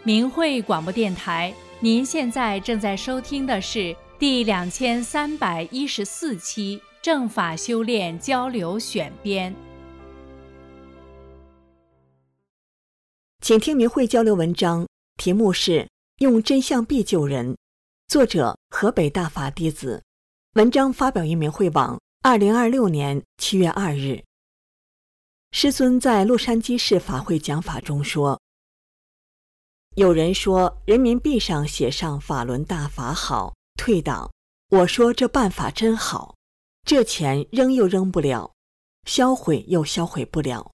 明慧广播电台，您现在正在收听的是第2314期正法修炼交流选编。 请听明慧交流文章，题目是用真相币救人，作者河北大法弟子。文章发表于明慧网2026年7月2日。师尊在洛杉矶市法会讲法中说，有人说人民币上写上法轮大法好，退党。我说这办法真好，这钱扔又扔不了，销毁又销毁不了。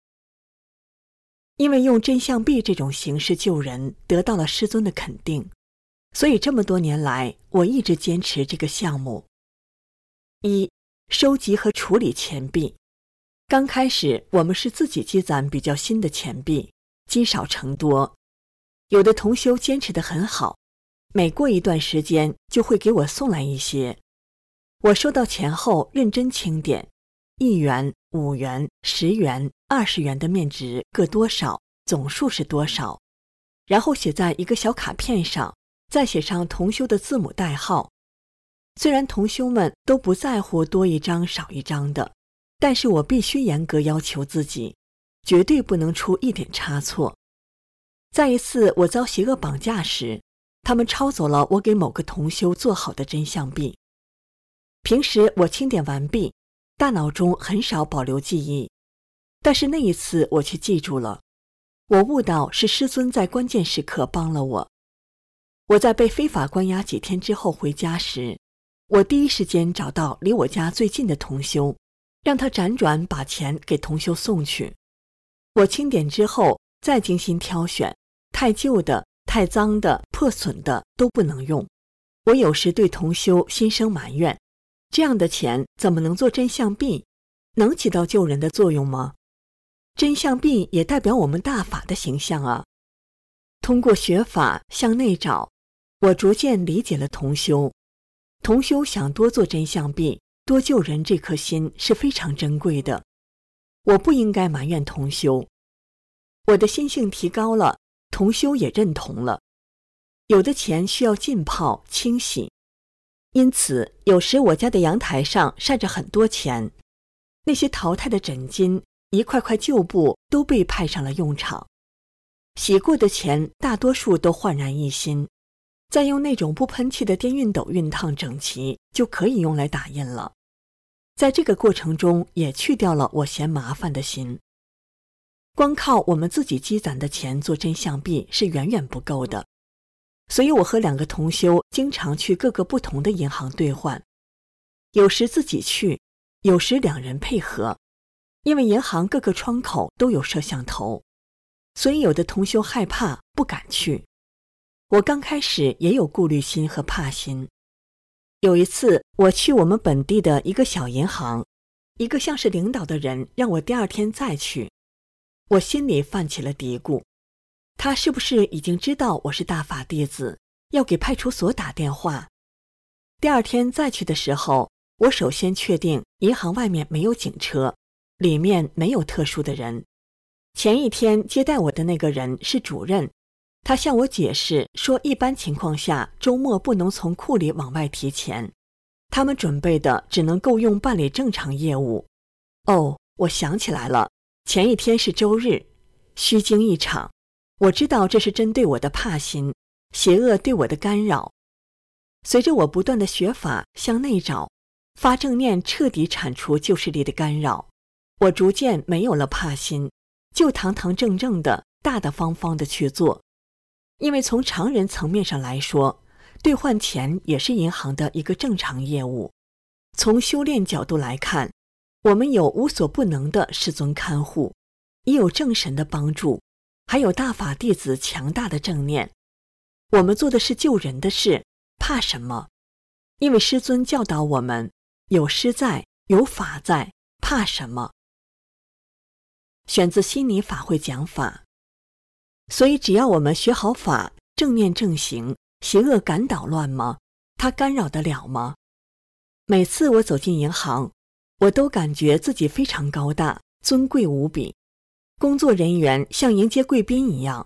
因为用真相币这种形式救人得到了师尊的肯定，所以这么多年来我一直坚持这个项目。一、收集和处理钱币。刚开始我们是自己积攒比较新的钱币，积少成多。有的同修坚持得很好，每过一段时间就会给我送来一些。我收到钱后认真清点，1元、5元、10元、20元的面值各多少，总数是多少，然后写在一个小卡片上，再写上同修的字母代号。虽然同修们都不在乎多一张少一张的，但是我必须严格要求自己，绝对不能出一点差错。在一次我遭邪恶绑架时，他们抄走了我给某个同修做好的真相币。平时我清点完毕，大脑中很少保留记忆，但是那一次我却记住了。我悟到是师尊在关键时刻帮了我。我在被非法关押几天之后回家时，我第一时间找到离我家最近的同修，让他辗转把钱给同修送去。我清点之后再精心挑选，太旧的、太脏的、破损的都不能用。我有时对同修心生埋怨，这样的钱怎么能做真相币？能起到救人的作用吗？真相币也代表我们大法的形象啊。通过学法向内找，我逐渐理解了同修。同修想多做真相币，多救人，这颗心是非常珍贵的。我不应该埋怨同修。我的心性提高了，同修也认同了。有的钱需要浸泡清洗，因此有时我家的阳台上晒着很多钱，那些淘汰的枕巾，一块块旧布都被派上了用场。洗过的钱大多数都焕然一新，再用那种不喷气的电熨斗熨烫整齐，就可以用来打印了。在这个过程中也去掉了我嫌麻烦的心。光靠我们自己积攒的钱做真相币是远远不够的，所以我和2个同修经常去各个不同的银行兑换，有时自己去，有时2人配合。因为银行各个窗口都有摄像头，所以有的同修害怕不敢去。我刚开始也有顾虑心和怕心。有一次我去我们本地的一个小银行，一个像是领导的人让我第2天再去，我心里泛起了嘀咕，他是不是已经知道我是大法弟子，要给派出所打电话？第2天再去的时候，我首先确定银行外面没有警车，里面没有特殊的人。前一天接待我的那个人是主任，他向我解释说，一般情况下周末不能从库里往外提钱，他们准备的只能够用办理正常业务。哦，我想起来了，前一天是周日，虚惊一场。我知道这是针对我的怕心，邪恶对我的干扰。随着我不断的学法向内找，发正念彻底铲除旧势力的干扰，我逐渐没有了怕心，就堂堂正正的大大方方的去做。因为从常人层面上来说，兑换钱也是银行的一个正常业务。从修炼角度来看，我们有无所不能的师尊看护，也有正神的帮助，还有大法弟子强大的正念。我们做的是救人的事，怕什么？因为师尊教导我们，有师在，有法在，怕什么？选自悉尼法会讲法。所以只要我们学好法，正念正行，邪恶敢捣乱吗？它干扰得了吗？每次我走进银行，我都感觉自己非常高大，尊贵无比。工作人员像迎接贵宾一样，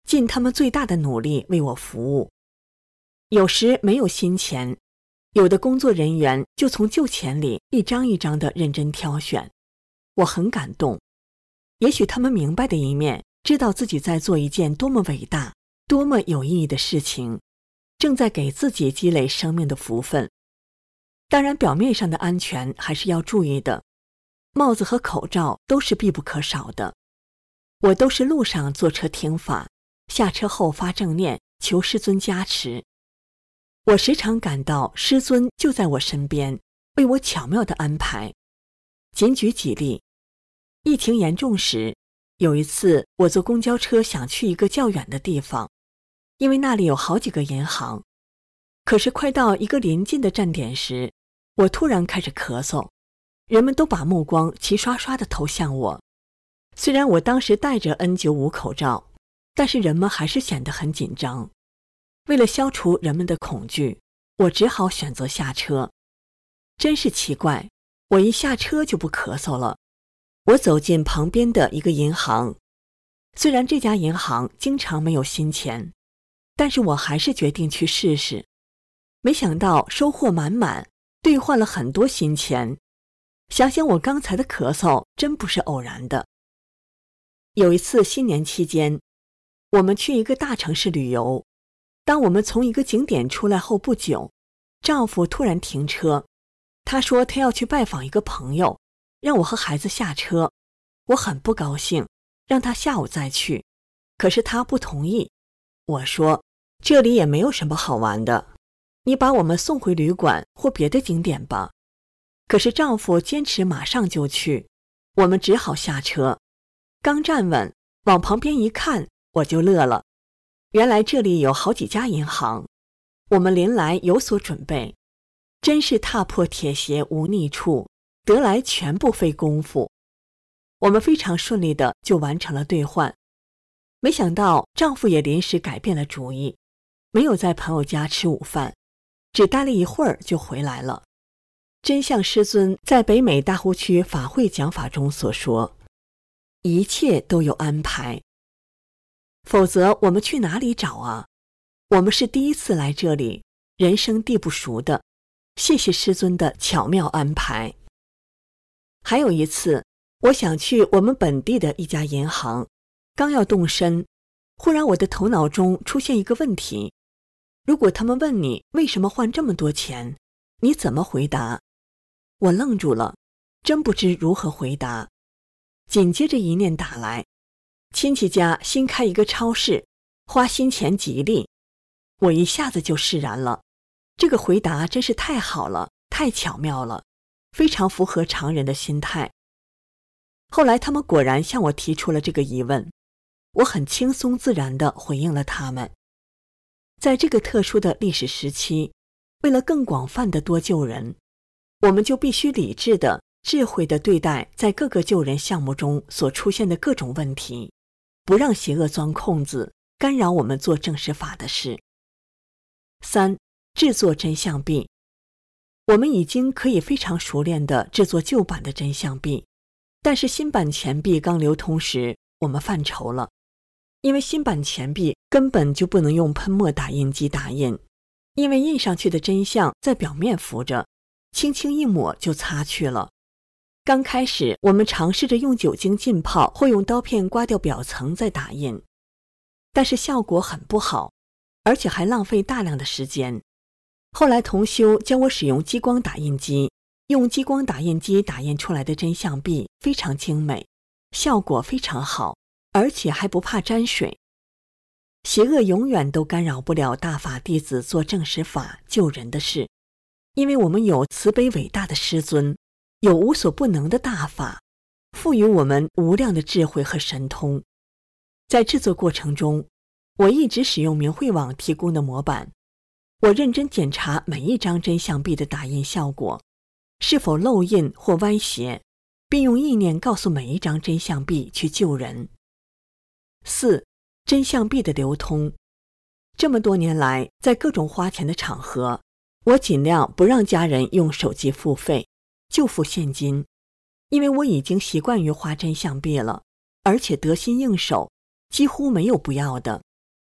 尽他们最大的努力为我服务。有时没有新钱，有的工作人员就从旧钱里一张一张地认真挑选，我很感动。也许他们明白的一面，知道自己在做一件多么伟大、多么有意义的事情，正在给自己积累生命的福分。当然，表面上的安全还是要注意的，帽子和口罩都是必不可少的。我都是路上坐车听法，下车后发正念，求师尊加持。我时常感到师尊就在我身边，为我巧妙地安排。仅举几例，疫情严重时，有一次我坐公交车想去一个较远的地方，因为那里有好几个银行。可是快到一个临近的站点时，我突然开始咳嗽，人们都把目光齐刷刷地投向我。虽然我当时戴着 N95 口罩，但是人们还是显得很紧张。为了消除人们的恐惧，我只好选择下车。真是奇怪，我一下车就不咳嗽了。我走进旁边的一个银行，虽然这家银行经常没有新钱，但是我还是决定去试试。没想到收获满满，兑换了很多新钱。想想我刚才的咳嗽，真不是偶然的。有一次新年期间，我们去一个大城市旅游。当我们从一个景点出来后不久，丈夫突然停车，他说他要去拜访一个朋友，让我和孩子下车。我很不高兴，让他下午再去，可是他不同意。我说，这里也没有什么好玩的，你把我们送回旅馆或别的景点吧。可是丈夫坚持马上就去，我们只好下车。刚站稳，往旁边一看，我就乐了。原来这里有好几家银行，我们临来有所准备，真是踏破铁鞋无觅处，得来全不费工夫。我们非常顺利的就完成了兑换。没想到丈夫也临时改变了主意，没有在朋友家吃午饭，只待了一会儿就回来了。真像师尊在北美大湖区法会讲法中所说，一切都有安排。否则我们去哪里找啊？我们是第一次来这里，人生地不熟的，谢谢师尊的巧妙安排。还有一次，我想去我们本地的一家银行，刚要动身，忽然我的头脑中出现一个问题：如果他们问你为什么换这么多钱，你怎么回答？我愣住了，真不知如何回答。紧接着一念打来，亲戚家新开一个超市，花新钱吉利。我一下子就释然了，这个回答真是太好了，太巧妙了，非常符合常人的心态。后来他们果然向我提出了这个疑问，我很轻松自然地回应了他们。在这个特殊的历史时期，为了更广泛的多救人，我们就必须理智的、智慧地对待在各个救人项目中所出现的各种问题，不让邪恶钻空子，干扰我们做正实法的事。3. 制作真相币。我们已经可以非常熟练地制作旧版的真相币，但是新版钱币刚流通时，我们犯愁了，因为新版钱币根本就不能用喷墨打印机打印，因为印上去的真相在表面浮着，轻轻一抹就擦去了。刚开始我们尝试着用酒精浸泡或用刀片刮掉表层再打印，但是效果很不好，而且还浪费大量的时间。后来同修教我使用激光打印机，用激光打印机打印出来的真相币非常精美，效果非常好，而且还不怕沾水。邪恶永远都干扰不了大法弟子做正实法救人的事，因为我们有慈悲伟大的师尊，有无所不能的大法，赋予我们无量的智慧和神通。在制作过程中，我一直使用明慧网提供的模板，我认真检查每一张真相币的打印效果，是否漏印或歪斜，并用意念告诉每一张真相币去救人。4. 真相币的流通。这么多年来，在各种花钱的场合，我尽量不让家人用手机付费，就付现金，因为我已经习惯于花真相币了，而且得心应手，几乎没有不要的。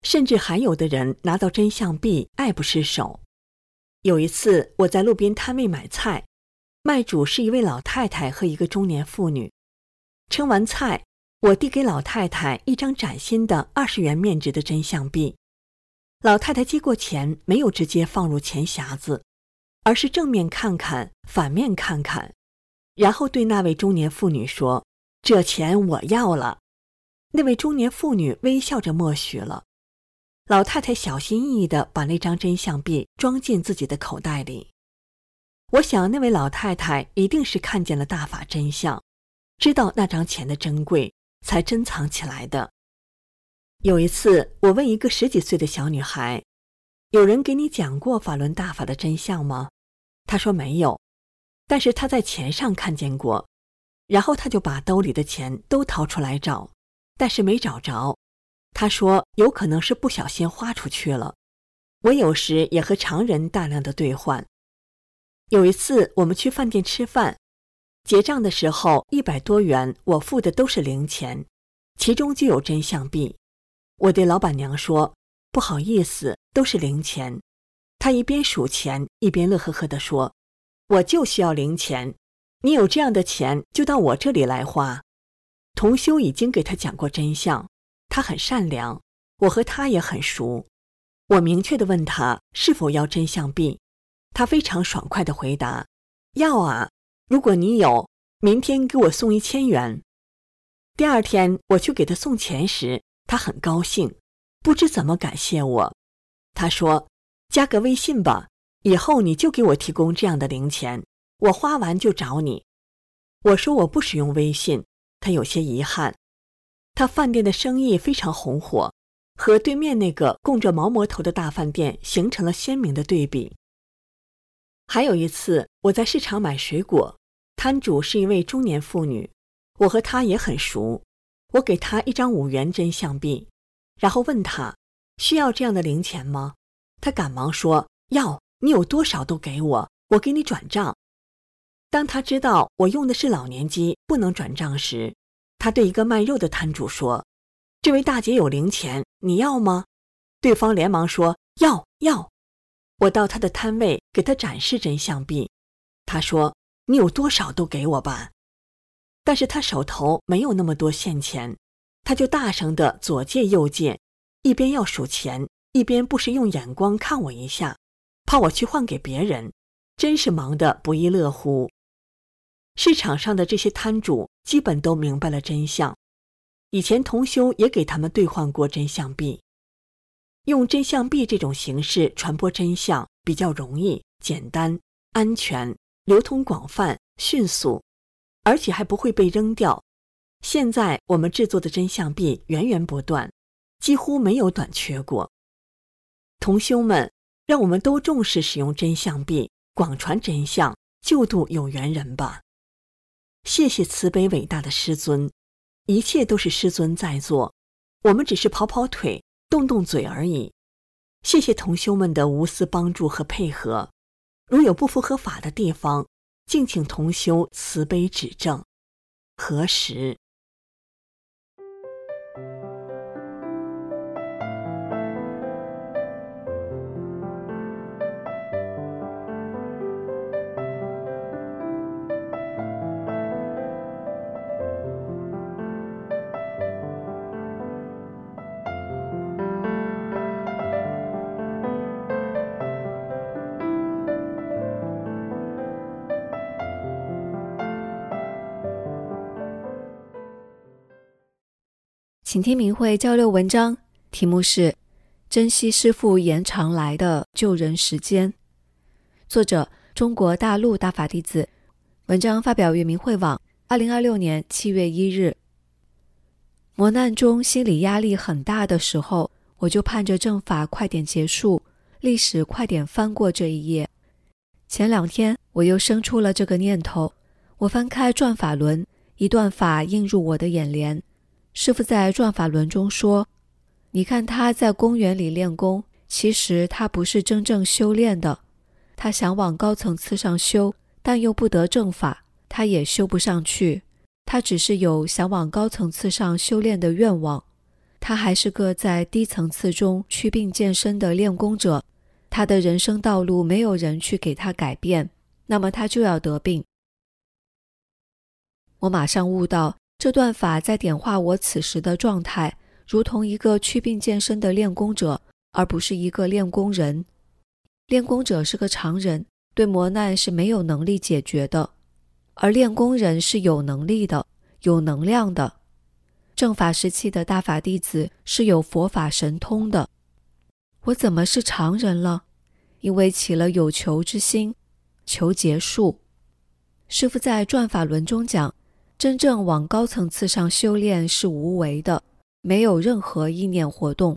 甚至还有的人拿到真相币爱不释手。有一次我在路边摊位买菜，卖主是一位老太太和一个中年妇女。称完菜，我递给老太太一张崭新的20元面值的真相币。老太太接过钱，没有直接放入钱匣子，而是正面看看，反面看看，然后对那位中年妇女说：“这钱我要了。”那位中年妇女微笑着默许了。老太太小心翼翼地把那张真相币装进自己的口袋里。我想那位老太太一定是看见了大法真相，知道那张钱的珍贵，才珍藏起来的。有一次，我问一个10几岁的小女孩：“有人给你讲过法轮大法的真相吗？”她说没有，但是她在钱上看见过。然后她就把兜里的钱都掏出来找，但是没找着。她说有可能是不小心花出去了。我有时也和常人大量的兑换。有一次我们去饭店吃饭，结账的时候100多元我付的都是零钱，其中就有真相币。我对老板娘说：“不好意思，都是零钱。”她一边数钱一边乐呵呵地说：“我就需要零钱，你有这样的钱就到我这里来花。”同修已经给她讲过真相，她很善良，我和她也很熟。我明确地问她是否要真相币，她非常爽快地回答：“要啊，如果你有，明天给我送1000元。”第二天我去给她送钱时，她很高兴，不知怎么感谢我。她说：“加个微信吧，以后你就给我提供这样的零钱，我花完就找你。”我说我不使用微信，她有些遗憾。她饭店的生意非常红火，和对面那个供着毛毛头的大饭店形成了鲜明的对比。还有一次，我在市场买水果，摊主是一位中年妇女，我和她也很熟。我给她一张5元真相币，然后问她需要这样的零钱吗？她赶忙说要，你有多少都给我，我给你转账。当她知道我用的是老年机不能转账时，她对一个卖肉的摊主说：“这位大姐有零钱，你要吗？”对方连忙说要。我到她的摊位给她展示真相币，她说：“你有多少都给我吧。”但是她手头没有那么多现钱，她就大声地左借右借，一边要数钱，一边不时用眼光看我一下，怕我去换给别人，真是忙得不亦乐乎。市场上的这些摊主基本都明白了真相，以前同修也给他们兑换过真相币。用真相币这种形式传播真相比较容易、简单、安全、流通广泛、迅速，而且还不会被扔掉。现在我们制作的真相币源源不断，几乎没有短缺过。同修们，让我们都重视使用真相币，广传真相，救度有缘人吧。谢谢慈悲伟大的师尊，一切都是师尊在做，我们只是跑跑腿，动动嘴而已。谢谢同修们的无私帮助和配合，如有不符合法的地方，敬请同修慈悲指正。何时？ 请听明慧交流文章，题目是珍惜师父延长来的救人时间，作者中国大陆大法弟子，文章发表于明慧网2026年7月1日。磨难中心理压力很大的时候，我就盼着正法快点结束，历史快点翻过这一页。前2天我又生出了这个念头，我翻开转法轮，一段法映入我的眼帘。师父在转法轮中说，你看他在公园里练功，其实他不是真正修炼的，他想往高层次上修，但又不得正法，他也修不上去，他只是有想往高层次上修炼的愿望， 他还是个在低层次中祛病健身的练功者，他的人生道路没有人去给他改变，那么他就要得病。我马上悟到，这段法在点化我此时的状态，如同一个祛病健身的练功者，而不是一个练功人。练功者是个常人，对磨难是没有能力解决的，而练功人是有能力的，有能量的。正法时期的大法弟子是有佛法神通的。我怎么是常人了？因为起了有求之心，求结束。师父在转法轮中讲，真正往高层次上修炼是无为的，没有任何意念活动。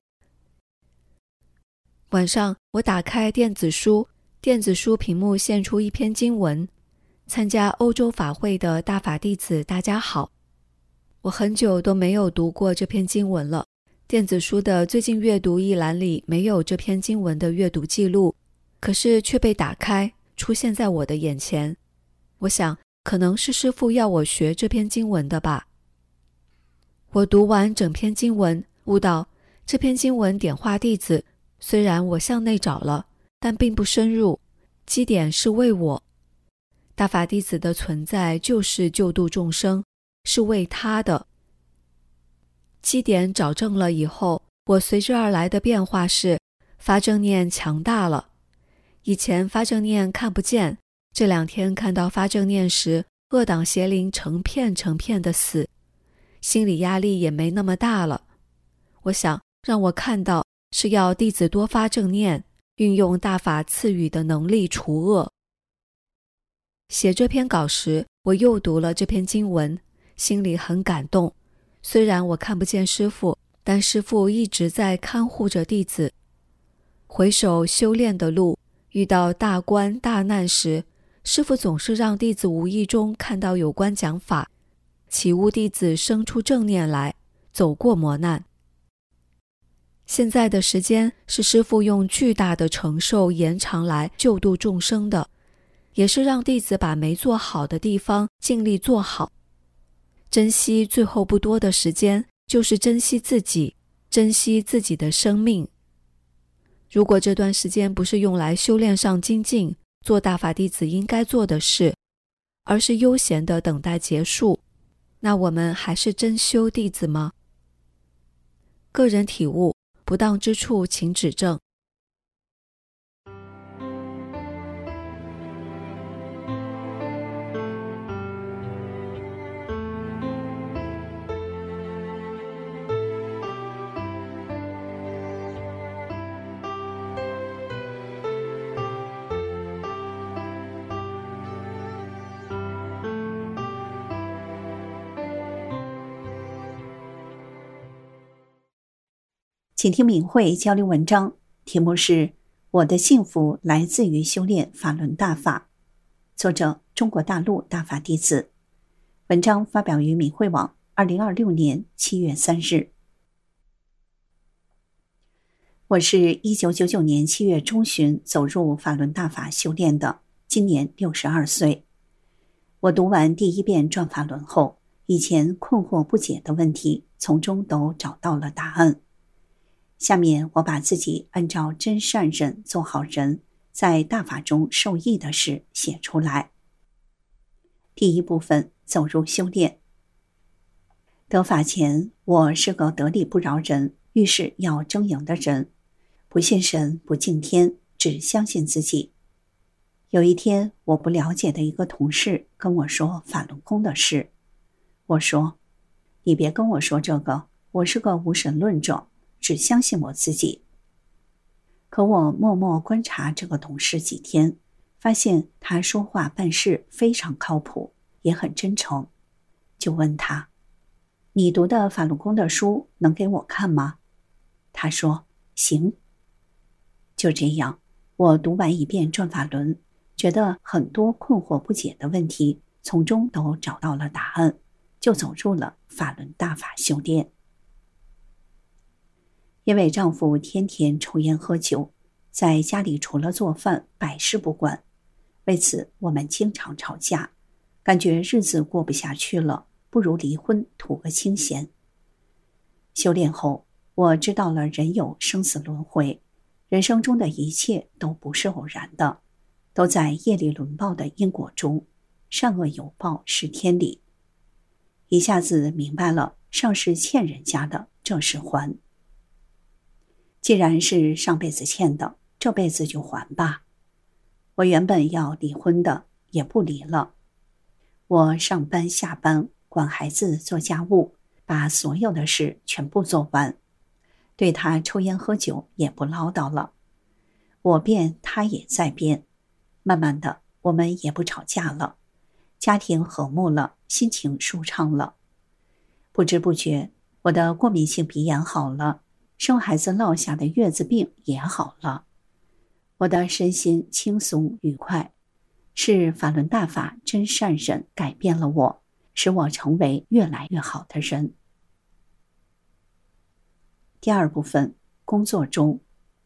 晚上我打开电子书，电子书屏幕现出一篇经文：参加欧洲法会的大法弟子大家好。我很久都没有读过这篇经文了，电子书的最近阅读一栏里没有这篇经文的阅读记录，可是却被打开，出现在我的眼前。我想可能是师父要我学这篇经文的吧。我读完整篇经文，悟到这篇经文点化弟子，虽然我向内找了，但并不深入，基点是为我。大法弟子的存在就是救度众生，是为他的。基点找正了以后，我随之而来的变化是发正念强大了。以前发正念看不见，这2天看到发正念时，恶党邪灵成片成片的死，心理压力也没那么大了。我想让我看到是要弟子多发正念，运用大法赐予的能力除恶。写这篇稿时，我又读了这篇经文，心里很感动。虽然我看不见师父，但师父一直在看护着弟子。回首修炼的路，遇到大关大难时，师父总是让弟子无意中看到有关讲法，启悟弟子生出正念来，走过磨难。现在的时间是师父用巨大的承受延长来救度众生的，也是让弟子把没做好的地方尽力做好。珍惜最后不多的时间，就是珍惜自己，珍惜自己的生命。如果这段时间不是用来修炼上精进，做大法弟子应该做的事，而是悠闲地等待结束，那我们还是真修弟子吗？个人体悟，不当之处请指正。 请听明慧交流文章，题目是我的幸福来自于修炼法轮大法，作者中国大陆大法弟子。文章发表于明慧网2026年7月3日。我是1999年7月中旬走入法轮大法修炼的，今年62岁。我读完第1遍转法轮后，以前困惑不解的问题从中都找到了答案。下面我把自己按照真善忍做好人，在大法中受益的事写出来。第1部分，走入修炼。得法前，我是个得理不饶人，遇事要争赢的人，不信神，不敬天，只相信自己。有一天，我不了解的一个同事跟我说法轮功的事。我说，你别跟我说这个，我是个无神论者，只相信我自己。可我默默观察这个同事几天，发现他说话办事非常靠谱，也很真诚，就问他，你读的法轮功的书能给我看吗？他说行。就这样，我读完1遍转法轮，觉得很多困惑不解的问题从中都找到了答案，就走入了法轮大法修炼。因为丈夫天天抽烟喝酒，在家里除了做饭百事不管，为此我们经常吵架，感觉日子过不下去了，不如离婚图个清闲。修炼后， 我知道了人有生死轮回，人生中的一切都不是偶然的，都在业力轮报的因果中，善恶有报是天理。一下子明白了上是欠人家的，这是还。既然是上辈子欠的，这辈子就还吧。我原本要离婚的，也不离了。我上班下班，管孩子做家务，把所有的事全部做完。对他抽烟喝酒也不唠叨了。我变，他也在变。慢慢的，我们也不吵架了，家庭和睦了，心情舒畅了。不知不觉，我的过敏性鼻炎好了，生孩子落下的月子病也好了。我的身心轻松愉快，是法轮大法真善忍改变了我，使我成为越来越好的人。第二部分，工作中。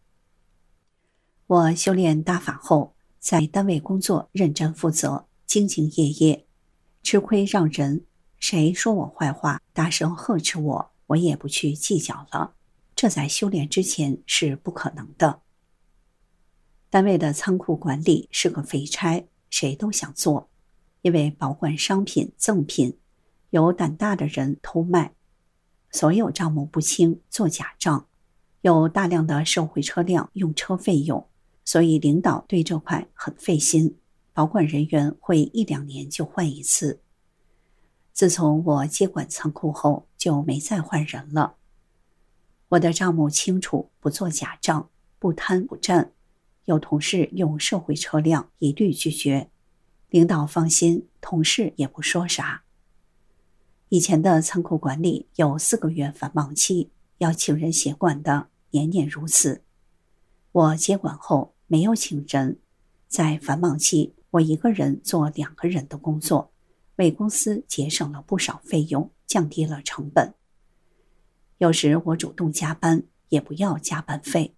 我修炼大法后，在单位工作认真负责，兢兢业业，吃亏让人，谁说我坏话，大声呵斥我，我也不去计较了。这在修炼之前是不可能的。单位的仓库管理是个废差，谁都想做，因为保管商品赠品，有胆大的人偷卖，所有账目不清，做假账，有大量的受贿车辆用车费用，所以领导对这块很费心，保管人员会1-2年就换一次。自从我接管仓库后，就没再换人了。我的账目清楚，不做假账，不贪不占，有同事用受贿车辆，一律拒绝。领导放心，同事也不说啥。以前的仓库管理有4个月繁忙期，要请人协管的，年年如此。我接管后没有请人，在繁忙期，我一个人做2个人的工作，为公司节省了不少费用，降低了成本。有时我主动加班，也不要加班费。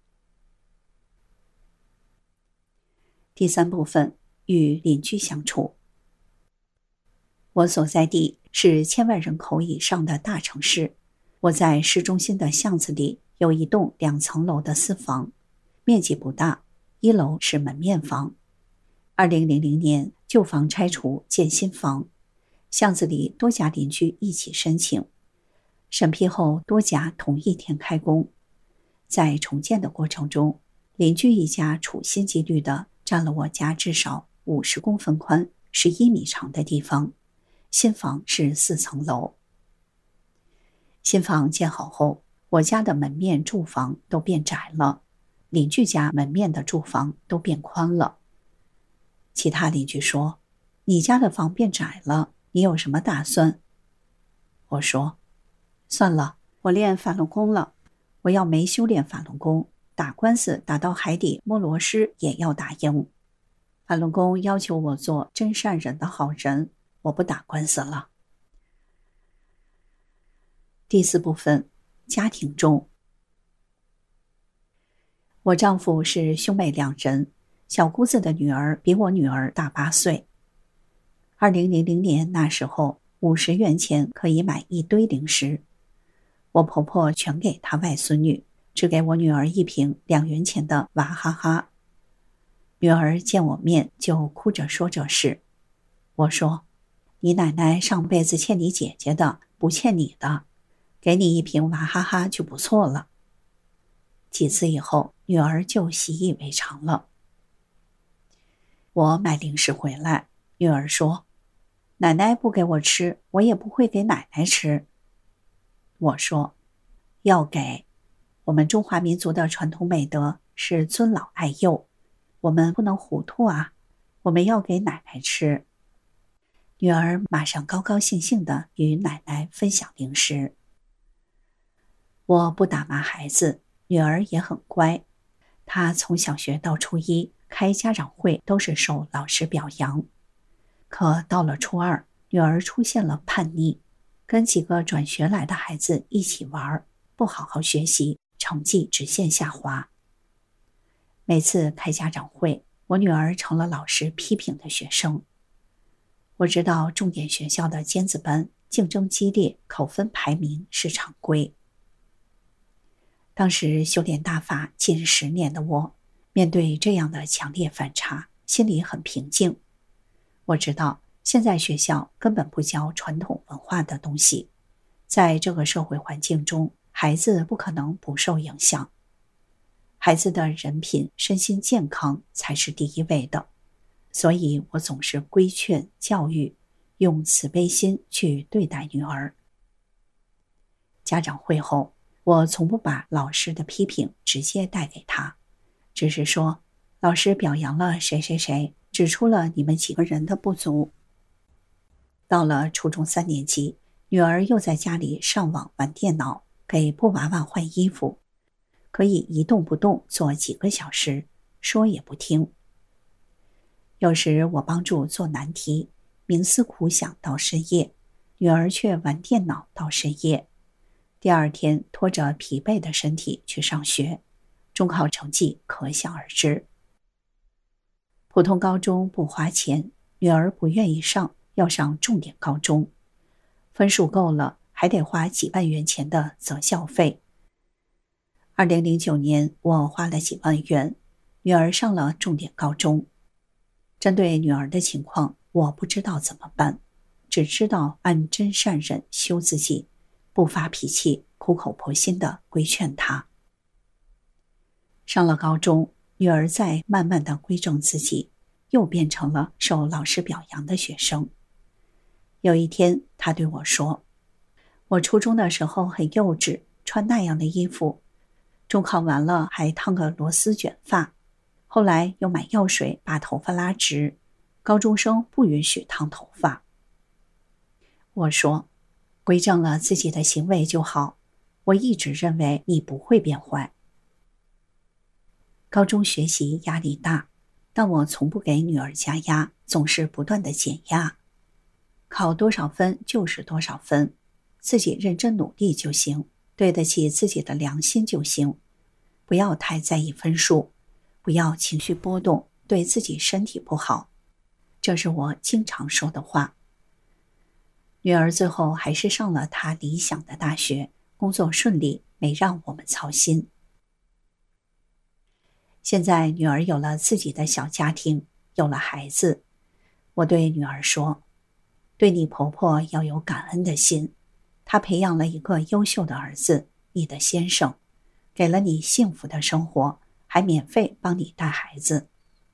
第3部分，与邻居相处。我所在地是1000万人口以上的大城市，我在市中心的巷子里有一栋2层楼的私房，面积不大，1楼是门面房。2000年旧房拆除建新房，巷子里多家邻居一起申请，审批后多家同一天开工。在重建的过程中，邻居一家处心积虑地占了我家至少50公分宽、11米长的地方。新房是4层楼。新房建好后，我家的门面住房都变窄了，邻居家门面的住房都变宽了。其他邻居说，你家的房变窄了，你有什么打算？我说，算了，我练法轮功了，我要没修炼法轮功，打官司打到海底摸螺蛳也要打赢。法轮功要求我做真善忍的好人，我不打官司了。第4部分，家庭中。我丈夫是兄妹2人，小姑子的女儿比我女儿大8岁。2000年那时候，50元钱可以买一堆零食，我婆婆全给她外孙女，只给我女儿1瓶2元钱的娃哈哈。女儿见我面就哭着说这事。我说，你奶奶上辈子欠你姐姐的，不欠你的，给你1瓶娃哈哈就不错了。几次以后，女儿就习以为常了。我买零食回来，女儿说，奶奶不给我吃，我也不会给奶奶吃。我说，要给，我们中华民族的传统美德是尊老爱幼，我们不能糊涂啊，我们要给奶奶吃。女儿马上高高兴兴地与奶奶分享零食。我不打骂孩子，女儿也很乖，她从小学到初1开家长会都是受老师表扬。可到了初2，女儿出现了叛逆，跟几个转学来的孩子一起玩，不好好学习，成绩直线下滑。每次开家长会，我女儿成了老师批评的学生。我知道重点学校的尖子班竞争激烈，考分排名是常规。 当时修炼大法近10年的我，面对这样的强烈反差，心里很平静。我知道现在学校根本不教传统文化的东西，在这个社会环境中，孩子不可能不受影响。孩子的人品、身心健康才是第一位的，所以我总是规劝教育，用慈悲心去对待女儿。家长会后，我从不把老师的批评直接带给他，只是说，老师表扬了谁谁谁，指出了你们几个人的不足。到了初中3年级，女儿又在家里上网玩电脑，给布娃娃换衣服，可以一动不动做几个小时，说也不听。有时我帮助做难题，冥思苦想到深夜，女儿却玩电脑到深夜。第二天拖着疲惫的身体去上学，中考成绩可想而知。普通高中不花钱，女儿不愿意上，要上重点高中，分数够了还得花几万元钱的择校费。2009年我花了几万元，女儿上了重点高中。针对女儿的情况，我不知道怎么办，只知道按真善忍修自己，不发脾气，苦口婆心地规劝她。上了高中，女儿在慢慢地规正自己，又变成了受老师表扬的学生。有一天，她对我说，我初中的时候很幼稚，穿那样的衣服，中考完了还烫个螺丝卷发，后来又买药水把头发拉直，高中生不允许烫头发。我说，规正了自己的行为就好，我一直认为你不会变坏。高中学习压力大，但我从不给女儿加压，总是不断的减压。考多少分就是多少分，自己认真努力就行，对得起自己的良心就行，不要太在意分数，不要情绪波动，对自己身体不好。这是我经常说的话。女儿最后还是上了她理想的大学，工作顺利，没让我们操心。现在女儿有了自己的小家庭，有了孩子，我对女儿说，对你婆婆要有感恩的心，她培养了一个优秀的儿子，你的先生，给了你幸福的生活，还免费帮你带孩子。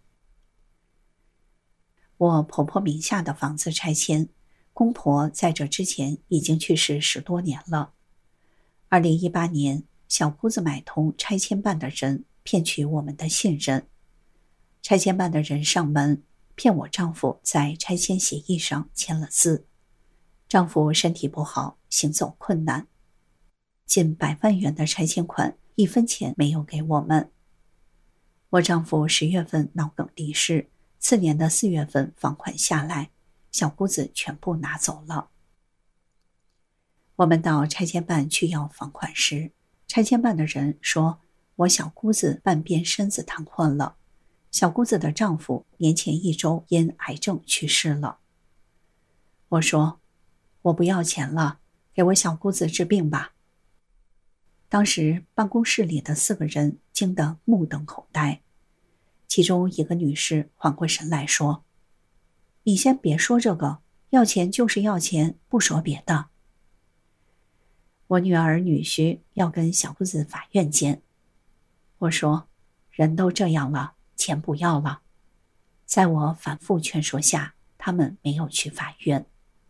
我婆婆名下的房子拆迁，公婆在这之前已经去世10多年了。2018年，小姑子买通拆迁办的人，骗取我们的信任。拆迁办的人上门，骗我丈夫在拆迁协议上签了字。丈夫身体不好，行走困难，近100万元的拆迁款1分钱没有给我们。我丈夫10月份脑梗离世，次年的4月份房款下来，小姑子全部拿走了。我们到拆迁办去要房款时，拆迁办的人说，我小姑子半边身子瘫痪了，小姑子的丈夫年前1周因癌症去世了。我说，我不要钱了，给我小姑子治病吧。当时办公室里的4个人惊得目瞪口呆，其中一个女士缓过神来说，你先别说这个，要钱就是要钱，不说别的。我女儿女婿要跟小姑子法院见，我说，人都这样了，钱不要了。在我反复劝说下，他们没有去法院。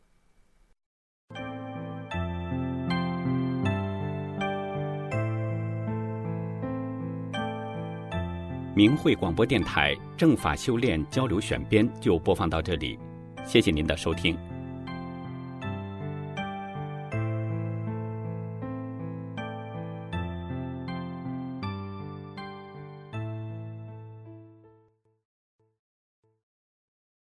明慧广播电台正法修炼交流选编就播放到这里，谢谢您的收听。